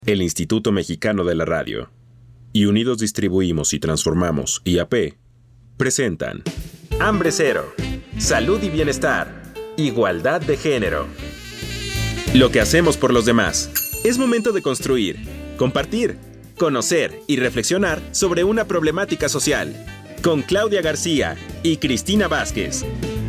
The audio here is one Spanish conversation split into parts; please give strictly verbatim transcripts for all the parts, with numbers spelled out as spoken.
El Instituto Mexicano de la Radio y Unidos Distribuimos y Transformamos, I A P, presentan Hambre Cero, Salud y Bienestar, Igualdad de Género. Lo que hacemos por los demás. Es momento de construir, compartir, conocer y reflexionar sobre una problemática social. Con Claudia García y Cristina Vázquez.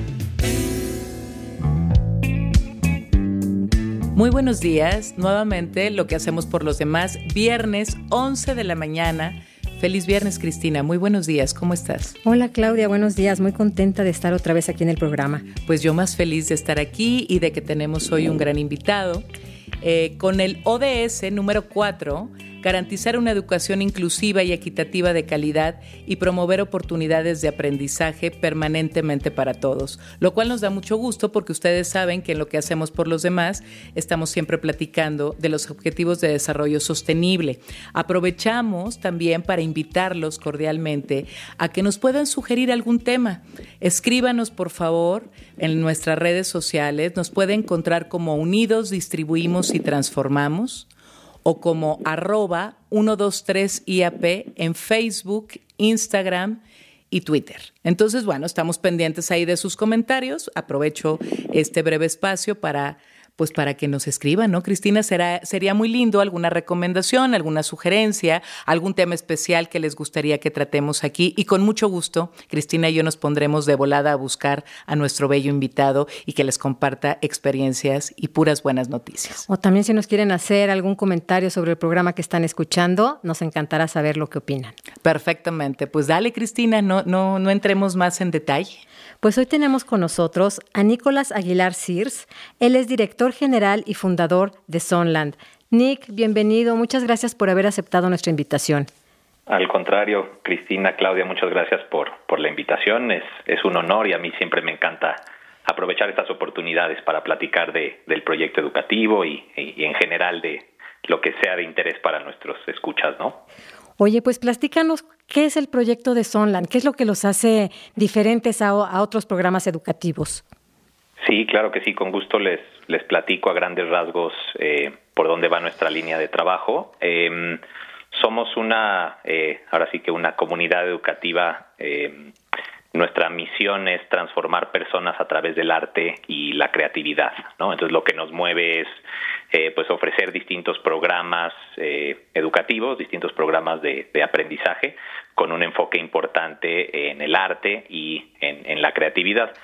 Muy buenos días, nuevamente lo que hacemos por los demás, viernes once de la mañana. Feliz viernes, Cristina, muy buenos días, ¿cómo estás? Hola Claudia, buenos días, muy contenta de estar otra vez aquí en el programa. Pues yo más feliz de estar aquí y de que tenemos hoy un gran invitado. Eh, con el O D S número cuatro, garantizar una educación inclusiva y equitativa de calidad y promover oportunidades de aprendizaje permanentemente para todos, lo cual nos da mucho gusto porque ustedes saben que en lo que hacemos por los demás estamos siempre platicando de los objetivos de desarrollo sostenible. Aprovechamos también para invitarlos cordialmente a que nos puedan sugerir algún tema. Escríbanos por favor en nuestras redes sociales, nos puede encontrar como Unidos Distribuimos y Transformamos o como arroba ciento veintitrés I A P en Facebook, Instagram y Twitter. Entonces, bueno, estamos pendientes ahí de sus comentarios. Aprovecho este breve espacio para, pues, para que nos escriban, ¿no? Cristina, será, sería muy lindo alguna recomendación, alguna sugerencia, algún tema especial que les gustaría que tratemos aquí. Y con mucho gusto, Cristina y yo nos pondremos de volada a buscar a nuestro bello invitado y que les comparta experiencias y puras buenas noticias. O también si nos quieren hacer algún comentario sobre el programa que están escuchando, nos encantará saber lo que opinan. Perfectamente. Pues dale, Cristina, no, no, no entremos más en detalle. Pues hoy tenemos con nosotros a Nicolás Aguilar Sirs. Él es director general y fundador de Sonland. Nick, bienvenido. Muchas gracias por haber aceptado nuestra invitación. Al contrario, Cristina, Claudia, muchas gracias por, por la invitación. Es, es un honor y a mí siempre me encanta aprovechar estas oportunidades para platicar de, del proyecto educativo y, y, y en general de lo que sea de interés para nuestros escuchas, ¿no? Oye, pues platícanos, ¿qué es el proyecto de Sonland? ¿Qué es lo que los hace diferentes a, a otros programas educativos? Sí, claro que sí, con gusto les, les platico a grandes rasgos eh, por dónde va nuestra línea de trabajo. Eh, somos una, eh, ahora sí que una comunidad educativa. Eh, nuestra misión es transformar personas a través del arte y la creatividad, ¿no? Entonces lo que nos mueve es eh, pues ofrecer distintos programas eh, educativos, distintos programas de, de aprendizaje con un enfoque importante en el arte y en, en la creatividad.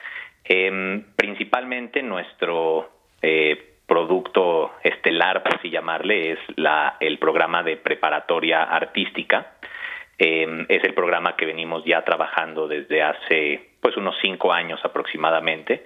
Eh, principalmente nuestro eh, producto estelar, por así llamarle, es la, el programa de preparatoria artística. Eh, es el programa que venimos ya trabajando desde hace pues unos cinco años aproximadamente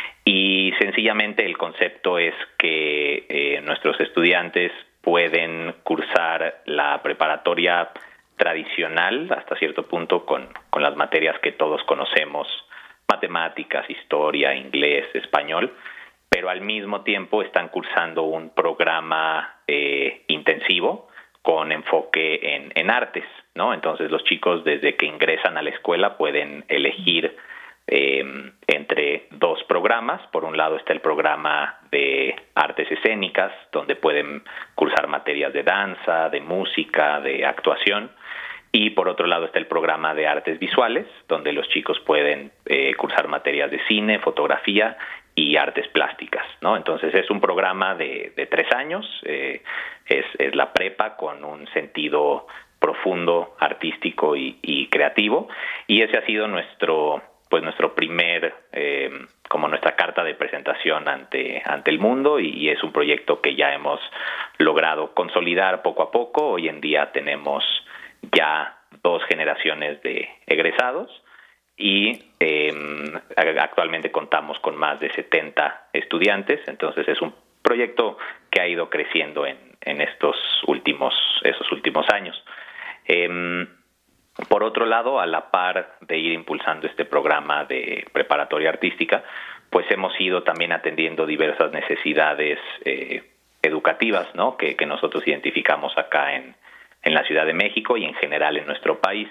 y sencillamente el concepto es que eh, nuestros estudiantes pueden cursar la preparatoria tradicional hasta cierto punto con, con las materias que todos conocemos, matemáticas, historia, inglés, español, pero al mismo tiempo están cursando un programa eh, intensivo con enfoque en, en artes, ¿no? Entonces los chicos desde que ingresan a la escuela pueden elegir eh, entre dos programas. Por un lado está el programa de artes escénicas, donde pueden cursar materias de danza, de música, de actuación. Y por otro lado está el programa de artes visuales, donde los chicos pueden eh, cursar materias de cine, fotografía y artes plásticas, ¿no? Entonces es un programa de, de tres años, eh, es, es la prepa con un sentido profundo, artístico y, y creativo, y ese ha sido nuestro, pues nuestro primer, eh, como nuestra carta de presentación ante, ante el mundo, y, y es un proyecto que ya hemos logrado consolidar poco a poco. Hoy en día tenemos ya dos generaciones de egresados y eh, actualmente contamos con más de setenta estudiantes, entonces es un proyecto que ha ido creciendo en, en estos últimos, esos últimos años. Eh, por otro lado, a la par de ir impulsando este programa de preparatoria artística, pues hemos ido también atendiendo diversas necesidades eh, educativas, ¿no? que, que nosotros identificamos acá en, en la Ciudad de México y en general en nuestro país.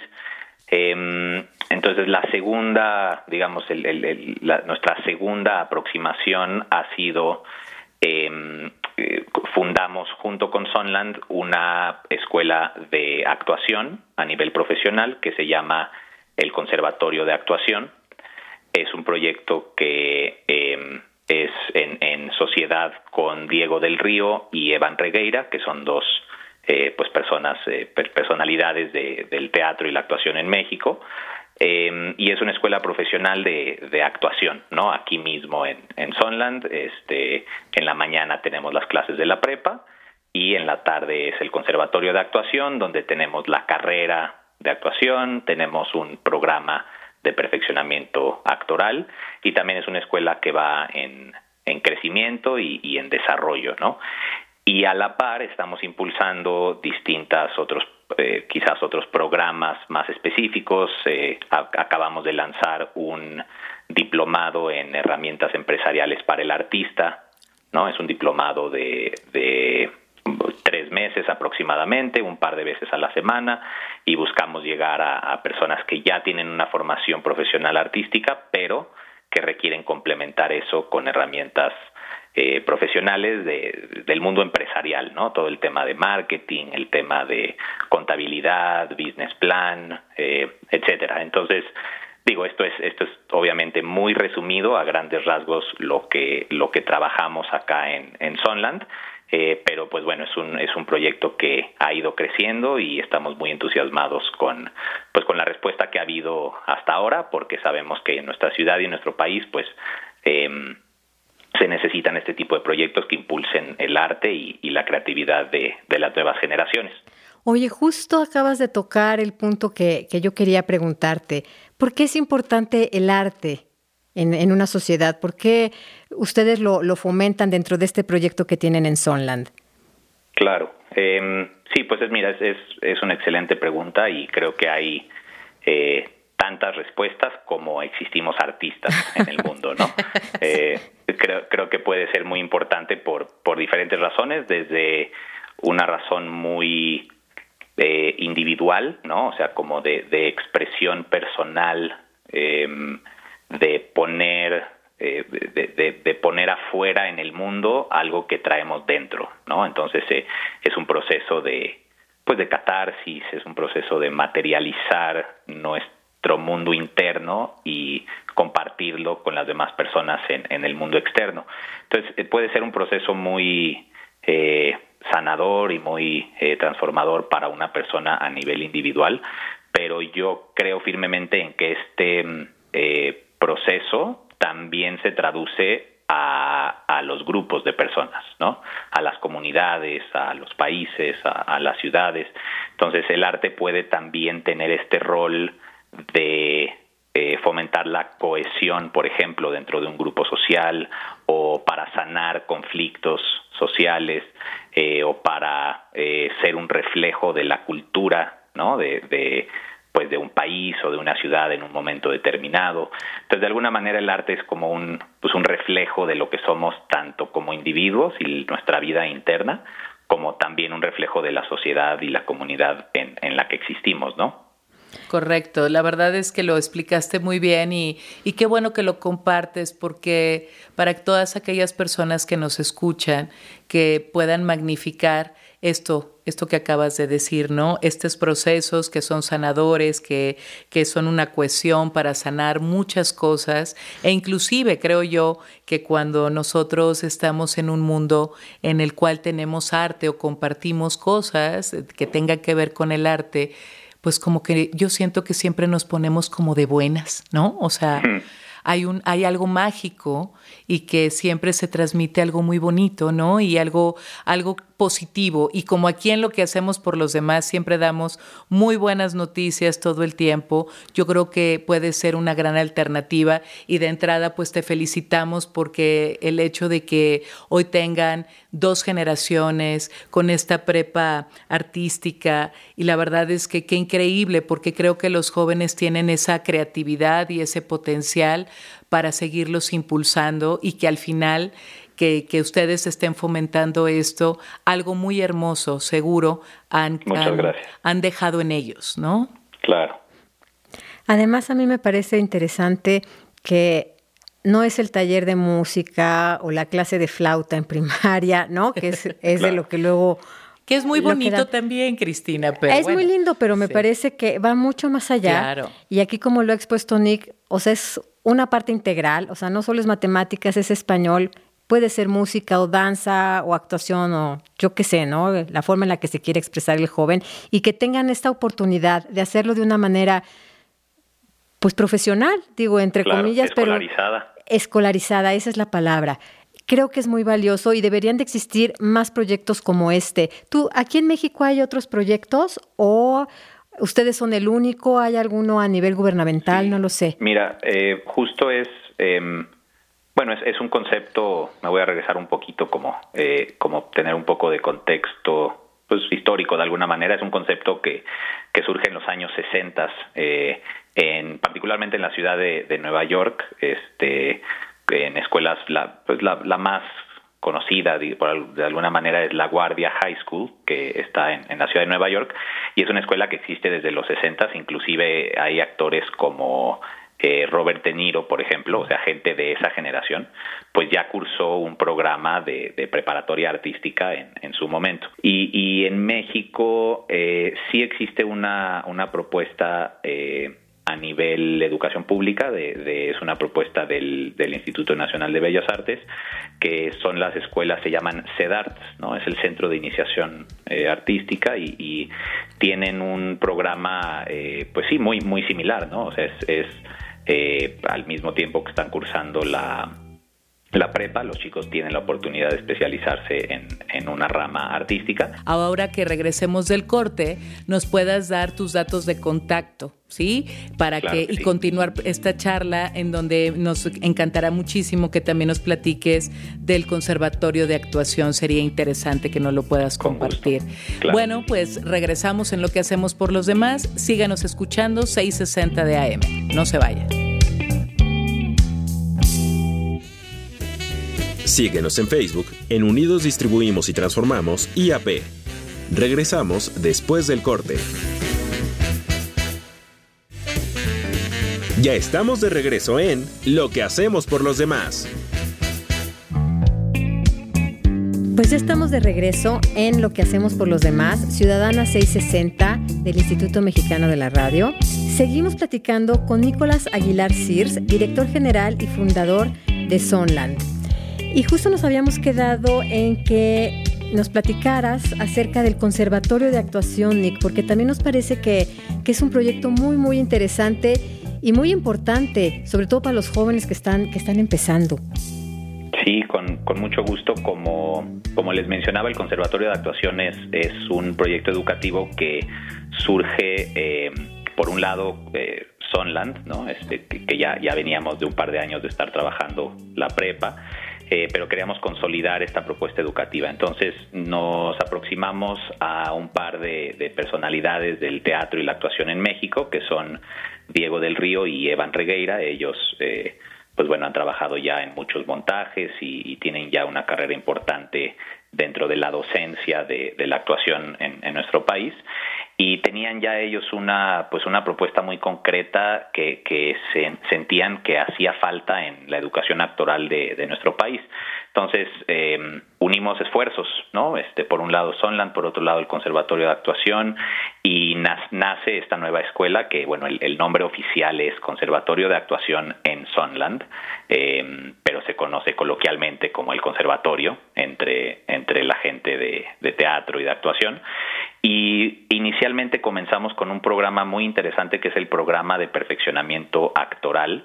Eh, entonces la segunda, digamos, el, el, el, la, nuestra segunda aproximación ha sido eh, eh, fundamos junto con Sonland una escuela de actuación a nivel profesional que se llama el Conservatorio de Actuación. Es un proyecto que eh, es en, en sociedad con Diego del Río y Evan Regueira, que son dos eh, pues personas, eh, personalidades de, del teatro y la actuación en México. Eh, y es una escuela profesional de, de actuación, ¿no? Aquí mismo en, en Sonland, este, en la mañana tenemos las clases de la prepa y en la tarde es el Conservatorio de Actuación, donde tenemos la carrera de actuación, tenemos un programa de perfeccionamiento actoral y también es una escuela que va en, en crecimiento y, y en desarrollo, ¿no? Y a la par estamos impulsando distintas otros Eh, quizás otros programas más específicos. Eh, a, acabamos de lanzar un diplomado en herramientas empresariales para el artista, ¿no? Es un diplomado de, de tres meses aproximadamente, un par de veces a la semana, y buscamos llegar a, a personas que ya tienen una formación profesional artística, pero que requieren complementar eso con herramientas Eh, profesionales de, del mundo empresarial, ¿no? Todo el tema de marketing, el tema de contabilidad, business plan, eh, etcétera. Entonces, digo, esto es esto es obviamente muy resumido a grandes rasgos lo que lo que trabajamos acá en, en Sonland, eh, pero pues bueno, es un es un proyecto que ha ido creciendo y estamos muy entusiasmados con pues con la respuesta que ha habido hasta ahora, porque sabemos que en nuestra ciudad y en nuestro país, pues eh, se necesitan este tipo de proyectos que impulsen el arte y, y la creatividad de, de las nuevas generaciones. Oye, justo acabas de tocar el punto que, que yo quería preguntarte. ¿Por qué es importante el arte en, en una sociedad? ¿Por qué ustedes lo, lo fomentan dentro de este proyecto que tienen en Sonland? Claro. Eh, sí, pues es, mira, es, es, es una excelente pregunta y creo que hay eh, tantas respuestas como existimos artistas en el mundo, ¿no? Eh, creo, creo que puede ser muy importante por, por diferentes razones, desde una razón muy eh, individual, ¿no? O sea, como de, de expresión personal, eh, de poner eh, de, de, de poner afuera en el mundo algo que traemos dentro, ¿no? Entonces eh, es un proceso de pues de catarsis, es un proceso de materializar nuestro mundo interno y compartirlo con las demás personas en, en el mundo externo. Entonces eh, puede ser un proceso muy eh, sanador y muy eh, transformador para una persona a nivel individual, pero yo creo firmemente en que este eh, proceso también se traduce a, a los grupos de personas, ¿no? A las comunidades, a los países, a, a las ciudades. Entonces el arte puede también tener este rol de eh, fomentar la cohesión, por ejemplo, dentro de un grupo social, o para sanar conflictos sociales, eh, o para eh, ser un reflejo de la cultura, ¿no? De, de pues de un país o de una ciudad en un momento determinado. Entonces, de alguna manera el arte es como un pues un reflejo de lo que somos tanto como individuos y nuestra vida interna, como también un reflejo de la sociedad y la comunidad en, en la que existimos, ¿no? Correcto, la verdad es que lo explicaste muy bien y, y qué bueno que lo compartes, porque para todas aquellas personas que nos escuchan, que puedan magnificar esto, esto que acabas de decir, ¿no? Estos procesos que son sanadores, que, que son una cohesión para sanar muchas cosas, e inclusive creo yo que cuando nosotros estamos en un mundo en el cual tenemos arte o compartimos cosas que tengan que ver con el arte, pues como que yo siento que siempre nos ponemos como de buenas, ¿no? O sea, hay un, hay algo mágico y que siempre se transmite algo muy bonito, ¿no? Y algo, algo positivo. Y como aquí en lo que hacemos por los demás siempre damos muy buenas noticias todo el tiempo, yo creo que puede ser una gran alternativa. Y de entrada, pues te felicitamos porque el hecho de que hoy tengan dos generaciones con esta prepa artística, y la verdad es que qué increíble, porque creo que los jóvenes tienen esa creatividad y ese potencial para seguirlos impulsando, y que al final que, que ustedes estén fomentando esto, algo muy hermoso, seguro, han, han, han dejado en ellos, ¿no? Claro. Además, a mí me parece interesante que no es el taller de música o la clase de flauta en primaria, ¿no? Que es, es claro. de lo que luego... Que es muy bonito da... también, Cristina. Pero es bueno, muy lindo, pero me sí. parece que va mucho más allá. Claro. Y aquí, como lo ha expuesto Nick, o sea, es una parte integral, o sea, no solo es matemáticas, es español, puede ser música o danza o actuación o yo qué sé, ¿no? La forma en la que se quiere expresar el joven y que tengan esta oportunidad de hacerlo de una manera, pues, profesional, digo, entre claro, comillas, escolarizada. pero escolarizada, esa es la palabra. Creo que es muy valioso y deberían de existir más proyectos como este. ¿Tú, aquí en México hay otros proyectos o ustedes son el único? ¿Hay alguno a nivel gubernamental? Sí. No lo sé. Mira, eh, justo es, eh, bueno, es, es un concepto, me voy a regresar un poquito como, eh, como tener un poco de contexto pues, histórico de alguna manera. Es un concepto que, que surge en los años sesenta, eh, en, particularmente en la ciudad de, de Nueva York, este... en escuelas, la, pues la, la más conocida de, de alguna manera es La Guardia High School, que está en, en la ciudad de Nueva York, y es una escuela que existe desde los sesentas, inclusive hay actores como eh, Robert De Niro, por ejemplo, o sea, gente de esa generación, pues ya cursó un programa de, de preparatoria artística en, en su momento. Y, y en México eh, sí existe una, una propuesta eh, a nivel de educación pública, de, de, es una propuesta del, del Instituto Nacional de Bellas Artes, que son las escuelas, se llaman CEDARTS, ¿no? Es el Centro de Iniciación eh, Artística y, y tienen un programa, eh, pues sí, muy, muy similar, ¿no? O sea, es, es eh, al mismo tiempo que están cursando la... la prepa, los chicos tienen la oportunidad de especializarse en, en una rama artística. Ahora que regresemos del corte, nos puedas dar tus datos de contacto, ¿sí? Para claro que, que y sí. continuar esta charla en donde nos encantará muchísimo que también nos platiques del Conservatorio de Actuación. Sería interesante que nos lo puedas Con compartir. Claro. Bueno, pues regresamos en Lo que hacemos por los demás. Síganos escuchando, seiscientos sesenta de A M. No se vayan. Síguenos en Facebook, en Unidos Distribuimos y Transformamos I A P. Regresamos después del corte. Ya estamos de regreso en Lo que hacemos por los demás. Pues ya estamos de regreso en Lo que hacemos por los demás, Ciudadana seiscientos sesenta del Instituto Mexicano de la Radio. Seguimos platicando con Nicolás Aguilar Sirs, director general y fundador de Sonland. Y justo nos habíamos quedado en que nos platicaras acerca del Conservatorio de Actuación, Nick, porque también nos parece que, que es un proyecto muy, muy interesante y muy importante, sobre todo para los jóvenes que están, que están empezando. Sí, con, con mucho gusto. Como, como les mencionaba, el Conservatorio de Actuación es, es un proyecto educativo que surge, eh, por un lado, eh, Sonland, ¿no? Este, que, que ya, ya veníamos de un par de años de estar trabajando la prepa. Eh, pero queríamos consolidar esta propuesta educativa. Entonces nos aproximamos a un par de, de personalidades del teatro y la actuación en México, que son Diego del Río y Evan Regueira. Ellos, eh, pues bueno, han trabajado ya en muchos montajes y, y tienen ya una carrera importante dentro de la docencia de, de la actuación en, en nuestro país. Y tenían ya ellos una pues una propuesta muy concreta que, que se, sentían que hacía falta en la educación actoral de, de nuestro país. Entonces eh, unimos esfuerzos, ¿no? Este, por un lado Sonland, por otro lado el Conservatorio de Actuación, y nace esta nueva escuela que, bueno, el, el nombre oficial es Conservatorio de Actuación en Sonland, eh, pero se conoce coloquialmente como el Conservatorio entre, entre la gente de, de teatro y de actuación. Y inicialmente comenzamos con un programa muy interesante que es el programa de perfeccionamiento actoral,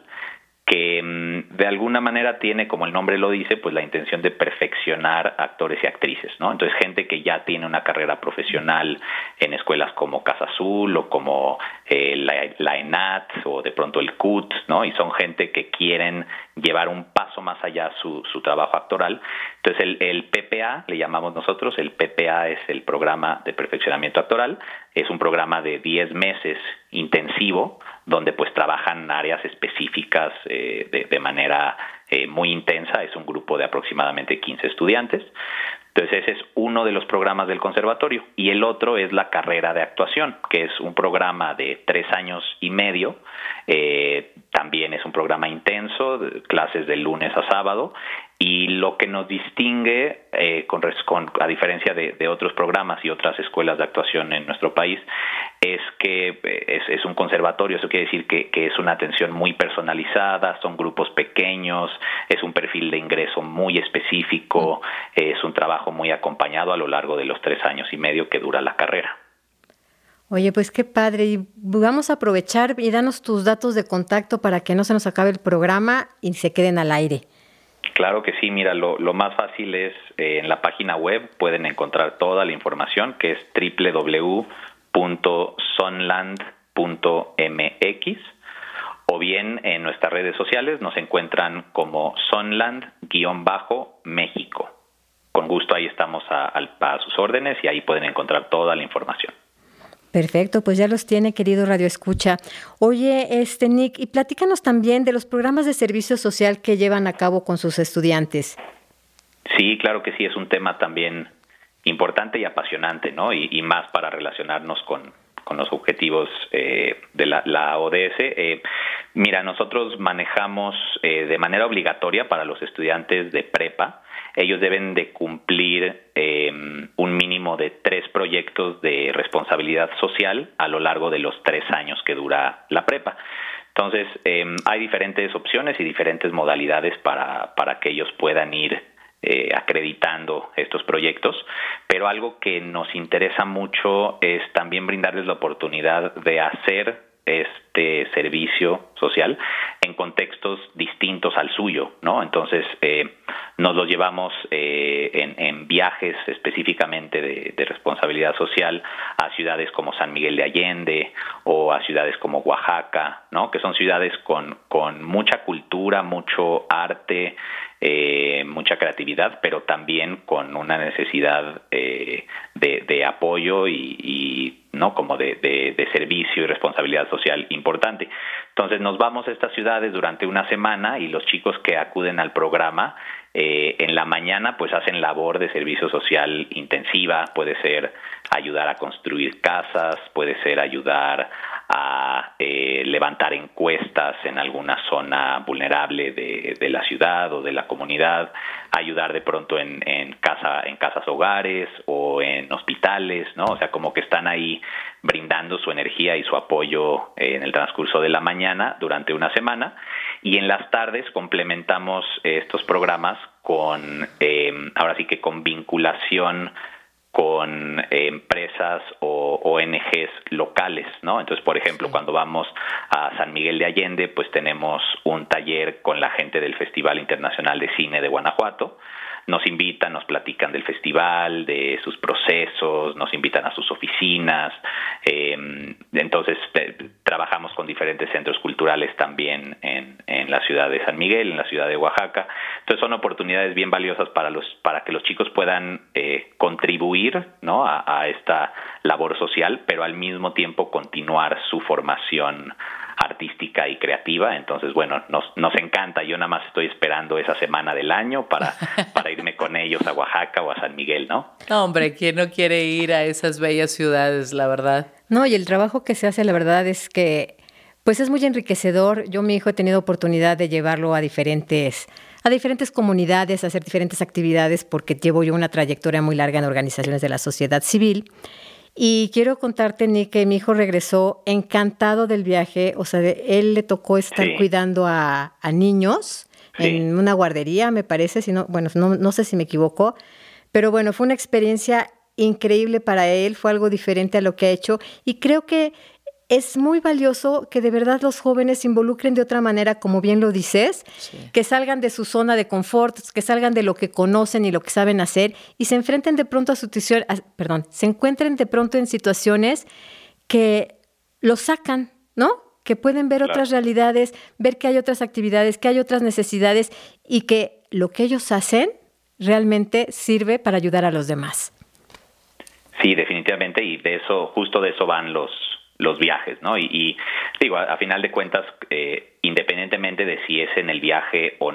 que de alguna manera tiene, como el nombre lo dice, pues la intención de perfeccionar actores y actrices, ¿no? Entonces, gente que ya tiene una carrera profesional en escuelas como Casa Azul o como eh, la, la ENAT o de pronto el C U T, ¿no? Y son gente que quieren llevar un paso más allá su, su trabajo actoral. Entonces, el, el P P A, le llamamos nosotros, el P P A es el Programa de Perfeccionamiento Actoral, es un programa de diez meses intensivo, donde pues trabajan áreas específicas eh, de, de manera eh, muy intensa. Es un grupo de aproximadamente quince estudiantes. Entonces ese es uno de los programas del conservatorio, y el otro es la carrera de actuación, que es un programa de tres años y medio. Eh, también es un programa intenso, de clases de lunes a sábado, y lo que nos distingue, eh, con, con, a diferencia de, de otros programas y otras escuelas de actuación en nuestro país, es que es, es un conservatorio. Eso quiere decir que, que es una atención muy personalizada, son grupos pequeños, es un perfil de ingreso muy específico, es un trabajo muy acompañado a lo largo de los tres años y medio que dura la carrera. Oye, pues qué padre. Y vamos a aprovechar y danos tus datos de contacto para que no se nos acabe el programa y se queden al aire. Claro que sí, mira, lo, lo más fácil es eh, en la página web pueden encontrar toda la información, que es doble u doble u doble u punto sonland punto m x, o bien en nuestras redes sociales nos encuentran como Sonland-México. Con gusto ahí estamos a, a, a sus órdenes y ahí pueden encontrar toda la información. Perfecto, pues ya los tiene, querido Radio Escucha. Oye, este Nick, y platícanos también de los programas de servicio social que llevan a cabo con sus estudiantes. Sí, claro que sí, es un tema también importante y apasionante, ¿no? Y, y más para relacionarnos con, con los objetivos eh, de la, la O D S. Eh, mira, nosotros manejamos eh, de manera obligatoria para los estudiantes de prepa. Ellos deben de cumplir eh, un mínimo de tres proyectos de responsabilidad social a lo largo de los tres años que dura la prepa. Entonces, eh, hay diferentes opciones y diferentes modalidades para, para que ellos puedan ir eh, acreditando estos proyectos, pero algo que nos interesa mucho es también brindarles la oportunidad de hacer este servicio social en contextos distintos al suyo, ¿no? Entonces, eh, nos los llevamos eh, en, en viajes específicamente de, de responsabilidad social a ciudades como San Miguel de Allende o a ciudades como Oaxaca, ¿no? Que son ciudades con, con mucha cultura, mucho arte, eh, mucha creatividad, pero también con una necesidad eh, de, de apoyo y, y no como de, de, de servicio y responsabilidad social importante. Entonces nos vamos a estas ciudades durante una semana y los chicos que acuden al programa eh, en la mañana pues hacen labor de servicio social intensiva. Puede ser ayudar a construir casas, puede ser ayudar a eh, levantar encuestas en alguna zona vulnerable de, de la ciudad o de la comunidad, ayudar de pronto en, en casa, en casas hogares o en hospitales, ¿no? O sea, como que están ahí brindando su energía y su apoyo eh, en el transcurso de la mañana durante una semana, y en las tardes complementamos eh, estos programas con, eh, ahora sí que con vinculación con eh, empresas o O N Ges locales, ¿no? Entonces, por ejemplo, sí. Cuando vamos a San Miguel de Allende, pues tenemos un taller con la gente del Festival Internacional de Cine de Guanajuato. Nos invitan, nos platican del festival, de sus procesos, nos invitan a sus oficinas. Eh, entonces, te, trabajamos con diferentes centros culturales también en, en la ciudad de San Miguel, en la ciudad de Oaxaca. Entonces, son oportunidades bien valiosas para los para que los chicos puedan eh, contribuir, ¿no? a, a esta labor social, pero al mismo tiempo continuar su formación artística y creativa. Entonces, bueno, nos, nos encanta. Yo nada más estoy esperando esa semana del año para, para irme con ellos a Oaxaca o a San Miguel, ¿no? No, hombre, ¿quién no quiere ir a esas bellas ciudades, la verdad? No, y el trabajo que se hace, la verdad, es que pues es muy enriquecedor. Yo, mi hijo, he tenido oportunidad de llevarlo a diferentes, a diferentes comunidades, a hacer diferentes actividades, porque llevo yo una trayectoria muy larga en organizaciones de la sociedad civil. Y quiero contarte, Nick, que mi hijo regresó encantado del viaje. O sea, él le tocó estar sí. cuidando a, a niños sí. en una guardería, me parece. Si no, bueno, no, no sé si me equivoco. Pero bueno, fue una experiencia increíble para él. Fue algo diferente a lo que ha hecho. Y creo que es muy valioso que de verdad los jóvenes se involucren de otra manera, como bien lo dices, sí. que salgan de su zona de confort, que salgan de lo que conocen y lo que saben hacer y se enfrenten de pronto a su a, perdón, se encuentren de pronto en situaciones que los sacan, ¿no? Que pueden ver claro. otras realidades, ver que hay otras actividades, que hay otras necesidades y que lo que ellos hacen realmente sirve para ayudar a los demás. Sí, definitivamente, y de eso, justo de eso van los los viajes, ¿no? Y, y digo, a, a final de cuentas, eh, independientemente de si es en el viaje o no,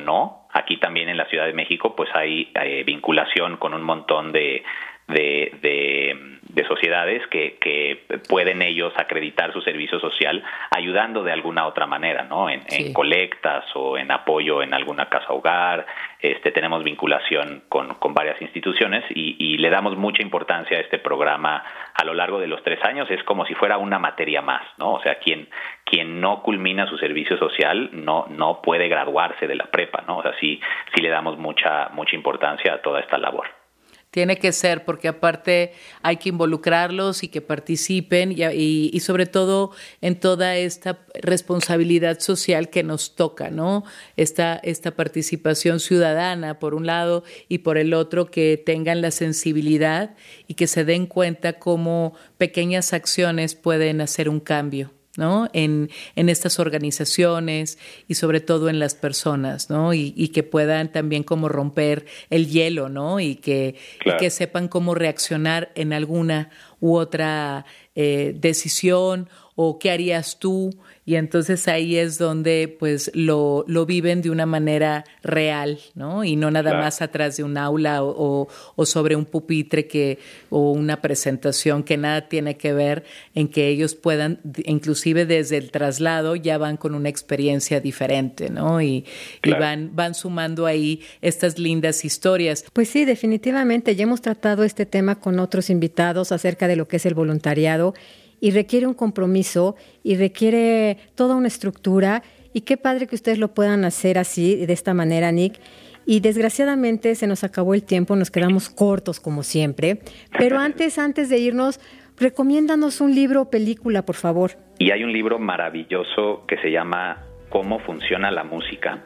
Aquí también en la Ciudad de México pues hay eh, vinculación con un montón de De, de, de sociedades que, que pueden ellos acreditar su servicio social ayudando de alguna otra manera, ¿no? En, sí. en colectas o en apoyo en alguna casa hogar. Este, tenemos vinculación con, con varias instituciones y, y le damos mucha importancia a este programa a lo largo de los tres años. Es como si fuera una materia más, ¿no? O sea, quien, quien no culmina su servicio social no, no puede graduarse de la prepa, ¿no? O sea, sí, sí le damos mucha, mucha importancia a toda esta labor. Tiene que ser, porque aparte hay que involucrarlos y que participen y, y, y sobre todo en toda esta responsabilidad social que nos toca, ¿no? Esta, esta participación ciudadana, por un lado, y por el otro, que tengan la sensibilidad y que se den cuenta cómo pequeñas acciones pueden hacer un cambio, ¿no? En, en estas organizaciones y sobre todo en las personas, ¿no? Y, y que puedan también como romper el hielo, ¿no? Y que, claro. y que sepan cómo reaccionar en alguna u otra eh, decisión o qué harías tú. Y entonces ahí es donde pues lo, lo viven de una manera real, ¿no? Y no nada claro. más atrás de un aula o, o, o sobre un pupitre que, o una presentación que nada tiene que ver en que ellos puedan, inclusive desde el traslado ya van con una experiencia diferente, ¿no? Y, claro. y van, van sumando ahí estas lindas historias. Pues sí, definitivamente ya hemos tratado este tema con otros invitados acerca de lo que es el voluntariado. Y requiere un compromiso y requiere toda una estructura. Y qué padre que ustedes lo puedan hacer así, de esta manera, Nick. Y desgraciadamente se nos acabó el tiempo, nos quedamos cortos como siempre. Pero antes, antes de irnos, recomiéndanos un libro o película, por favor. Y hay un libro maravilloso que se llama ¿Cómo funciona la música?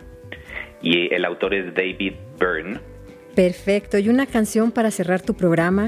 Y el autor es David Byrne. Perfecto. ¿Y una canción para cerrar tu programa?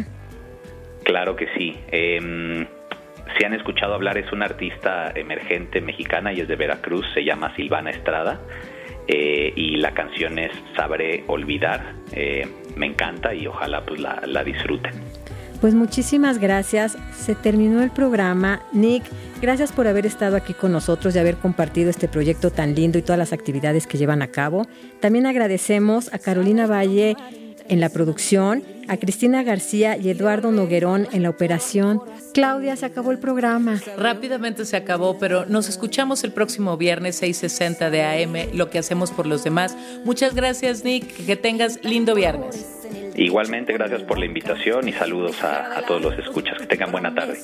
Claro que sí. Eh, Si han escuchado hablar, es una artista emergente mexicana y es de Veracruz, se llama Silvana Estrada, eh, y la canción es Sabré Olvidar. Eh, me encanta y ojalá pues la, la disfruten. Pues muchísimas gracias, se terminó el programa. Nick, gracias por haber estado aquí con nosotros y haber compartido este proyecto tan lindo y todas las actividades que llevan a cabo. También agradecemos a Carolina Valle en la producción, a Cristina García y Eduardo Noguerón en la operación. Claudia, se acabó el programa. Rápidamente se acabó, pero nos escuchamos el próximo viernes, seis sesenta de A M, lo que hacemos por los demás. Muchas gracias, Nick, que tengas lindo viernes. Igualmente, gracias por la invitación y saludos a, a todos los escuchas. Que tengan buena tarde.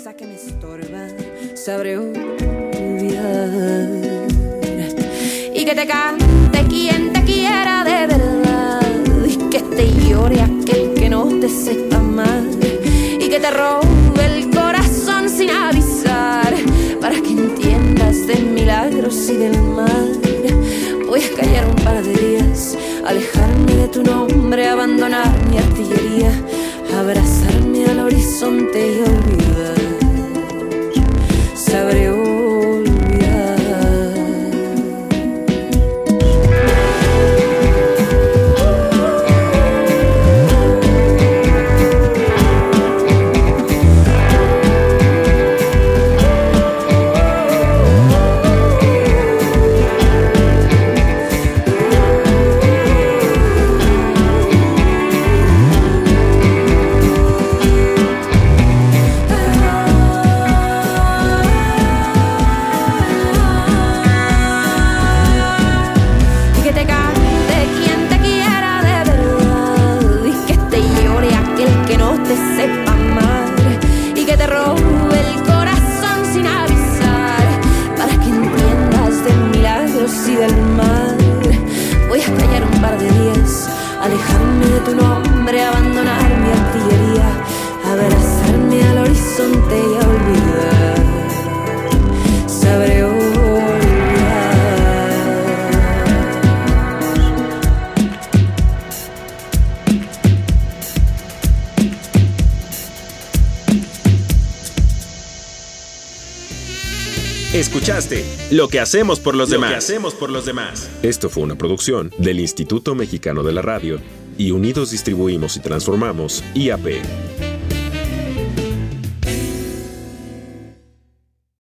Sabré olvidar y que te cante quien te quiera de verdad, que te llore aquel que no te sepa amar y que te robe el corazón sin avisar, para que entiendas de milagros y del mal. Voy a callar un par de días, alejarme de tu nombre, abandonar mi artillería, abrazarme al horizonte y olvidar. Sabré olvidar. Alejarme de tu nombre, abandonar mi artillería, abrazarme al horizonte y a olvidar. Sabré olvidar. Escuchaste Lo que hacemos por los demás. Lo que hacemos por los demás. Esto fue una producción del Instituto Mexicano de la Radio y Unidos Distribuimos y Transformamos I A P.